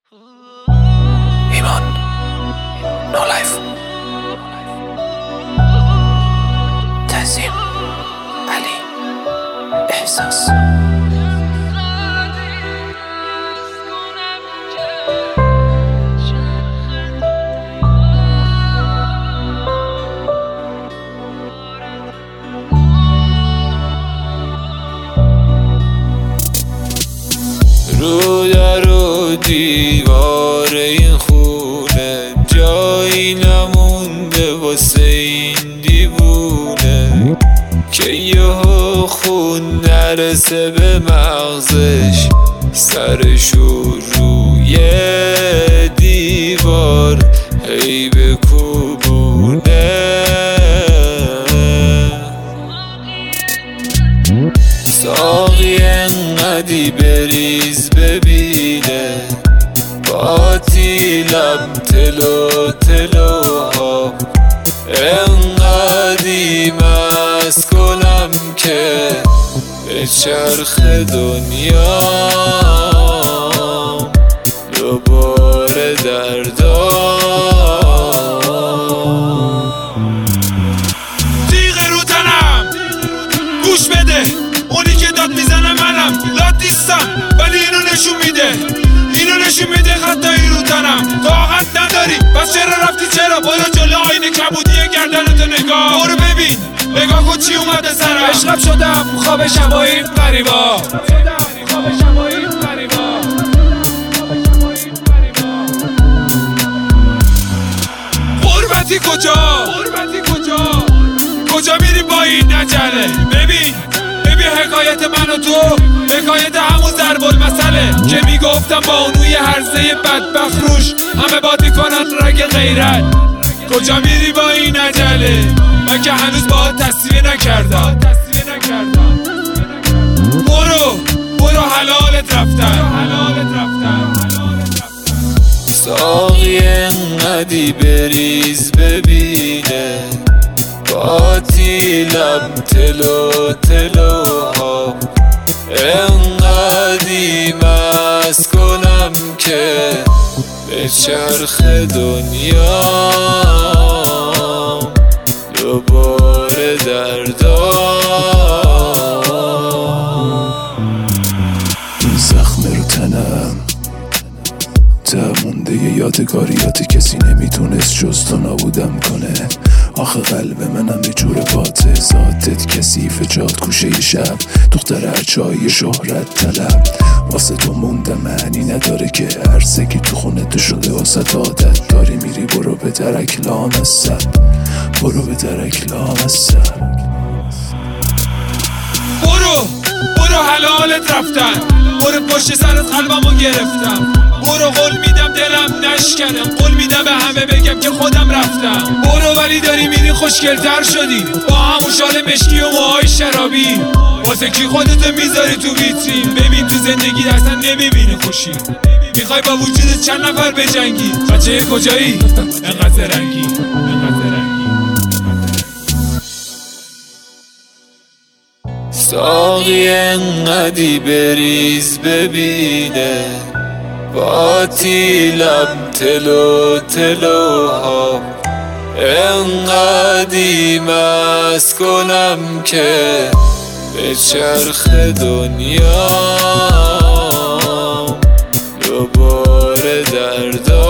ایمان نو لایف تنظیم علی احساس رو در و دیوار این خونه جایی نمونده واسه این دیوونه که یهو خون نرسه به مغزش سرشو روی دیوار هی بکوبونه. ساقی انقدی بریز ببینه باطیلم تلو تلوها انقدی مست کنم که به چرخ دنیا دوباره دردا. تیغ رو تنم گوش بده، اونی که داد میزنه منم لاد نیستم ولی اینو نشون میده خطایی رو تنم. طاقت نداری پس چرا رفتی؟ چرا برو جلو آینه کبودی گردنتو نگاه برو ببین نگاه کن چی اومده سرم. عشقم شدم خواب شبای غریبا غربتی کجا میری با این عجله؟ ببین حکایت من و تو حکایت همون ضرب المثله که میگفتم با اونوی هرزه بدبخت روش همه باد میکنن رگ غیرت. کجا میری با این عجله؟ من که هنوز باهات تصویر نکردم. برو حلالت رفتن. ساقی انقدی بریز ببینه باطیلم تلو تلوها انقدی مست کنم که به چرخ دنیا دوباره دردا. این زخم رو تنم مونده یادگاریات کسی نمیتونست جز تو نابودم کنه. آخه قلب منم به جور باته ذاتت کثیف جاد کوشه شب دختر ارچای شهرت طلب واسه تو موندم معنی نداره که عرضگی تو خونه تو شده واسه عادت داری میری برو به درک لامصب برو حلالت رفتن. برو پشت سرت قلبمو گرفتم. برو قول میدم دلم نشکنم، قول میدم به همه بگم که خودم رفتم. برو ولی داری میری خوشگلتر شدی با همون شال مشکی و موهای شرابی. واسه کی خودتو میذاری تو ویترین؟ ببین تو زندگی اصلا نمیبینی خوشی. میخوای با وجود چند نفر بجنگی؟ بچه کجایی؟ انقدر رنگی ساقی انقدی بریز ببینه باطیلم تلو تلوها انقدی مست کنم که به چرخ دنیا دوباره دردا.